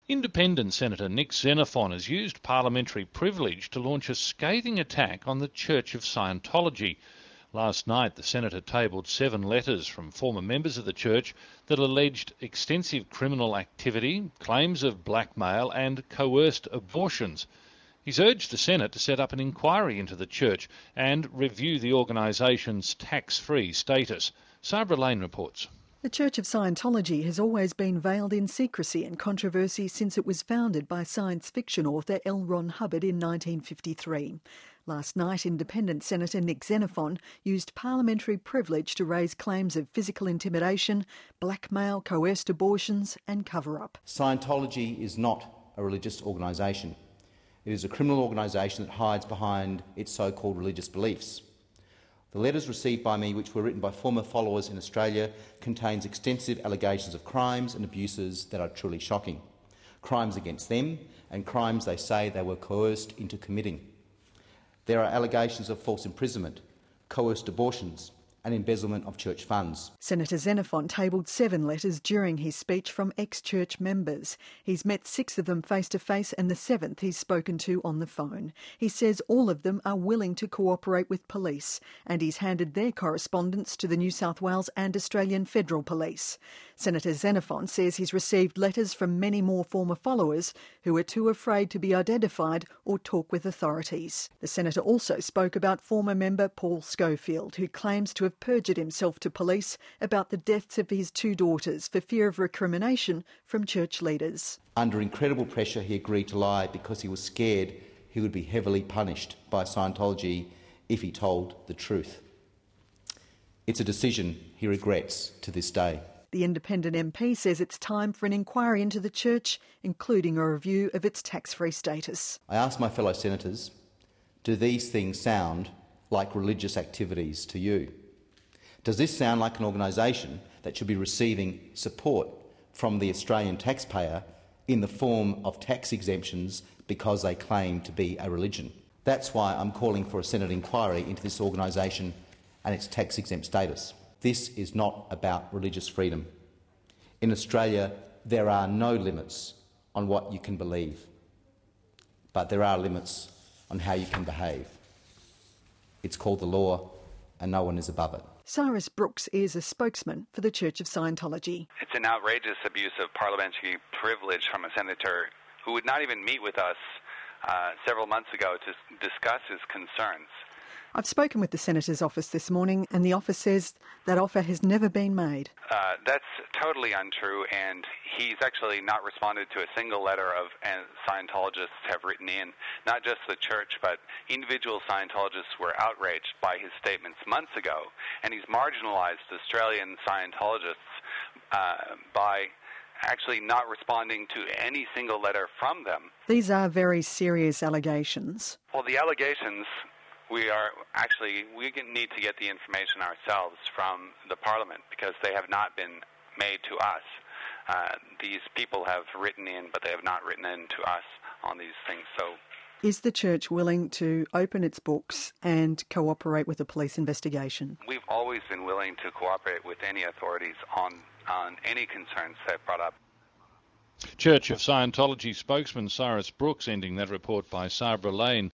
Independent Senator Nick Xenophon has used parliamentary privilege to launch a scathing attack on the Church of Scientology. Last night, the Senator tabled 7 letters from former members of the Church that alleged extensive criminal activity, claims of blackmail and coerced abortions. He's urged the Senate to set up an inquiry into the Church and review the organisation's tax-free status. Sabra Lane reports. The Church of Scientology has always been veiled in secrecy and controversy since it was founded by science fiction author L. Ron Hubbard in 1953. Last night, Independent Senator Nick Xenophon used parliamentary privilege to raise claims of physical intimidation, blackmail, coerced abortions and cover-up. Scientology is not a religious organisation. It is a criminal organisation that hides behind its so-called religious beliefs. The letters received by me, which were written by former followers in Australia, contains extensive allegations of crimes and abuses that are truly shocking. Crimes against them and crimes they say they were coerced into committing. There are allegations of false imprisonment, coerced abortions and embezzlement of church funds. Senator Xenophon tabled 7 letters during his speech from ex-church members. He's met 6 of them face-to-face and the 7th he's spoken to on the phone. He says all of them are willing to cooperate with police and he's handed their correspondence to the New South Wales and Australian Federal Police. Senator Xenophon says he's received letters from many more former followers who are too afraid to be identified or talk with authorities. The Senator also spoke about former member Paul Schofield, who claims to have perjured himself to police about the deaths of his 2 daughters for fear of recrimination from church leaders. Under incredible pressure, he agreed to lie because he was scared he would be heavily punished by Scientology if he told the truth. It's a decision he regrets to this day. The independent MP says it's time for an inquiry into the church, including a review of its tax-free status. I ask my fellow senators, do these things sound like religious activities to you? Does this sound like an organisation that should be receiving support from the Australian taxpayer in the form of tax exemptions because they claim to be a religion? That's why I'm calling for a Senate inquiry into this organisation and its tax-exempt status. This is not about religious freedom. In Australia, there are no limits on what you can believe, but there are limits on how you can behave. It's called the law, and no one is above it. Cyrus Brooks is a spokesman for the Church of Scientology. It's an outrageous abuse of parliamentary privilege from a senator who would not even meet with us several months ago to discuss his concerns. I've spoken with the Senator's office this morning and the office says that offer has never been made. That's totally untrue, and he's actually not responded to a single letter of Scientologists have written in. Not just the church, but individual Scientologists were outraged by his statements months ago, and he's marginalized Australian Scientologists by actually not responding to any single letter from them. These are very serious allegations. Well, the allegations... We need to get the information ourselves from the Parliament because they have not been made to us. These people have written in, but they have not written in to us on these things. So, is the Church willing to open its books and cooperate with a police investigation? We've always been willing to cooperate with any authorities on any concerns they've brought up. Church of Scientology spokesman Cyrus Brooks ending that report by Sabra Lane.